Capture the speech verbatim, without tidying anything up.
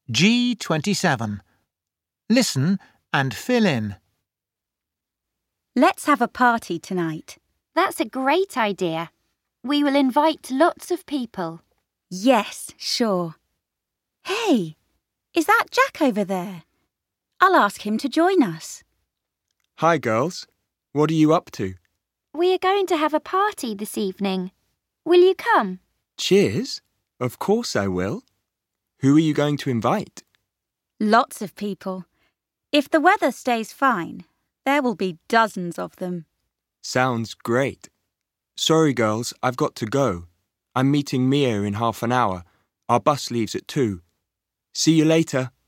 G twenty-seven. Listen and fill in. Let's have a party tonight. That's a great idea. We will invite lots of people. Yes, sure. Hey, is that Jack over there? I'll ask him to join us. Hi, girls. What are you up to? We are going to have a party this evening. Will you come? Cheers? Of course I will. Who are you going to invite? Lots of people. If the weather stays fine, there will be dozens of them. Sounds great. Sorry, girls, I've got to go. I'm meeting Mia in half an hour. Our bus leaves at two. See you later.